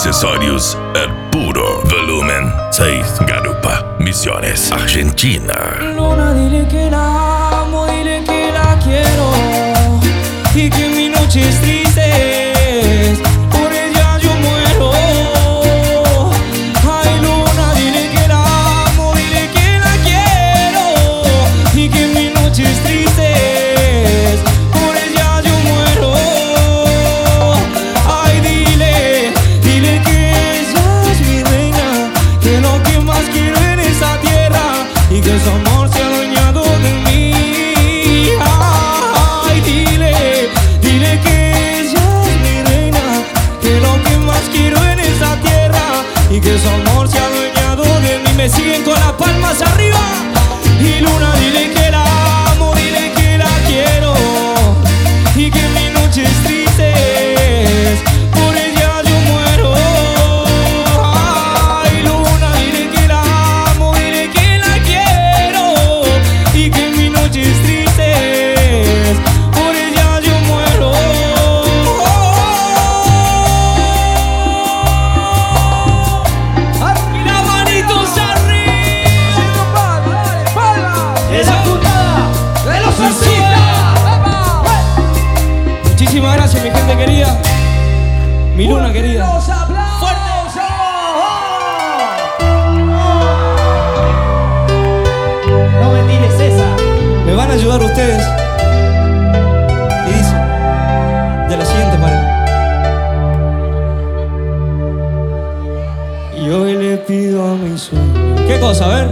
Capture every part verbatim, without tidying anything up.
accesorios El Puro. Volumen seis, Garupa, Misiones, Argentina. Luna, dile que la amo, dile que la quiero y que en mis noches tristes por ella yo muero. Ay, Luna, dile que la amo, dile que la quiero y que en mis noches tristes por ella yo muero. Ay, dile, dile que ella es mi reina, que lo que más quiero en esta tierra y que su amor se ha adueñado de mí. Ay, dile, dile que ella es mi reina, que lo que más quiero en esta tierra y que su amor se ha adueñado de mí. Me siguen con las palmas arriba. Y Luna, dile que la amo, dile que la quiero y que en mis noches tristes por ella yo muero. Ay, Luna, dile que la amo, dile que la quiero y que en mis noches tristes por ella yo muero. Y las manitos arriba. Esa puntada de los artistas. Muchísimas gracias, mi gente querida, mi Luna querida. Los aplausos. No me tires esa. Me van a ayudar ustedes. Y dice de la siguiente manera. Y hoy le pido a mi sueño. ¿Qué cosa? A ver.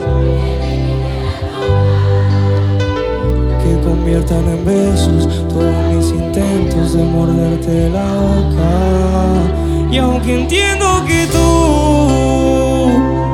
Que conviertan en besos todos mis intentos de morderte la boca. Y aunque entiendo que tú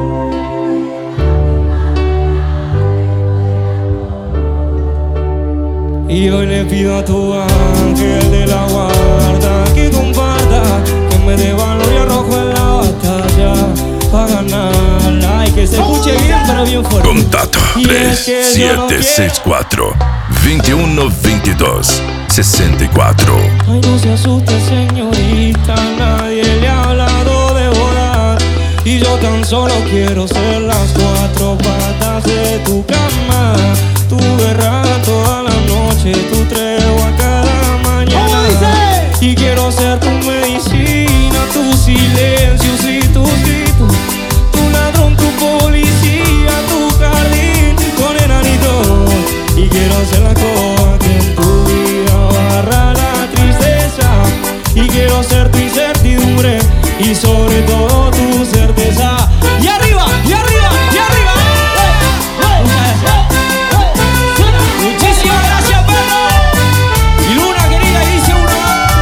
y hoy le pido a tu ángel de la guarda que comparta, que me dé valor y arrojo en la batalla para ganarla y que se escuche bien pero bien fuerte. Contato Y es tres que yo no siete seis cuatro, veintiuno veintidós sesenta y cuatro. Ay, no se asuste, señorita, nadie le ha hablado de volar y yo tan solo quiero ser las cuatro patas de tu cama, tu guerra toda la noche, tu tregua cada mañana. Y quiero ser tu medicina, tus silencios y tus gritos, tu ladrón, tu policía, tu jardín con enanitos. Y quiero ser la coa que en tu vida barra la tristeza. Y quiero ser tu incertidumbre y sobre todo tu certeza. Y arriba, y arriba, y arriba. Muchísimas gracias, perro. Y Luna querida, dice uno.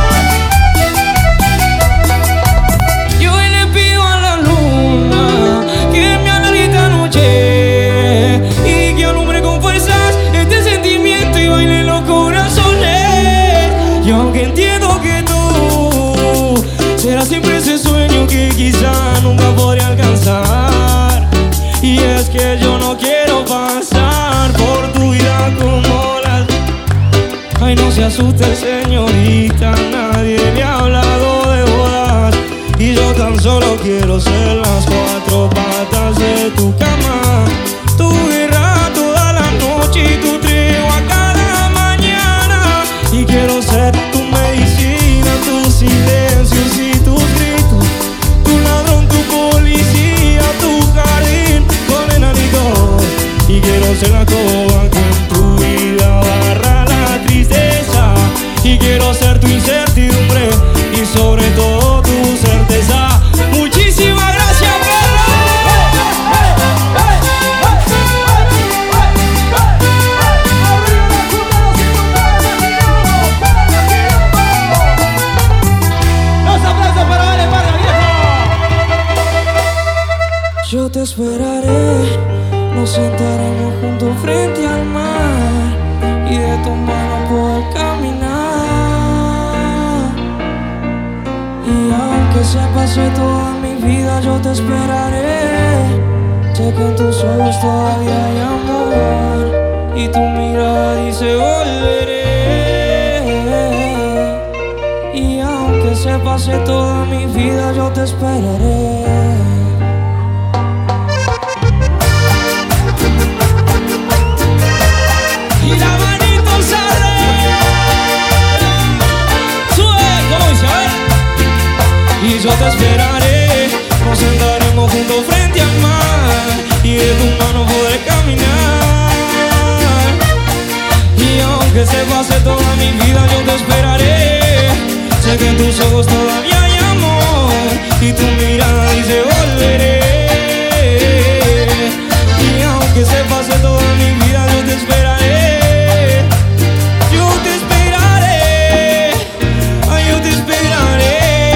Yo hoy le pido a la luna que me alargue esta noche y que alumbre con fuerzas este sentimiento y baile los corazones. Y aunque entiendo que tú serás siempre ese sueño que quizá nunca podré alcanzar, y es que yo no quiero pasar por tu vida como las. Ay, no se asuste, señorita, nadie le ha hablado de bodas y yo tan solo quiero ser las cuatro patas de tu cama, tu guerra toda la noche y tu tregua cada mañana. Y quiero ser tu medicina, tus silencios y tus gritos, tu ladrón, tu policía, tu jardín con enanitos. Y quiero ser la coba que en tu vida barra la tristeza. Y quiero ser tu incertidumbre y sobre todo tu certeza. Muchísimas gracias, perro. Los aplausos para Vale Parra, viejo. Yo te esperaré, nos sentaremos juntos frente al mar y de tu mano poder caminar. Y aunque se pase toda mi vida, yo te esperaré. Sé que en tus ojos todavía hay amor y tu mirada dice volveré. Y aunque se se pase toda mi vida yo te esperaré. Y la manito sale. Sube, ¿cómo dice? A ver. Y yo te esperaré. Nos sentaremos juntos frente al mar y de tu mano podré caminar. Y aunque se pase toda mi vida yo te esperaré. Sé que en tus ojos todavía hay amor y tu mirada dice volveré. Y aunque se pase toda mi vida yo te esperaré. Yo te esperaré. Ay, yo te esperaré.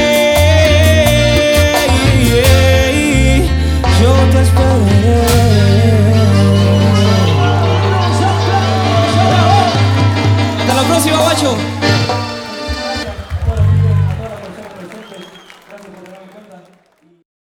Yo te esperaré. Hasta la próxima, guacho.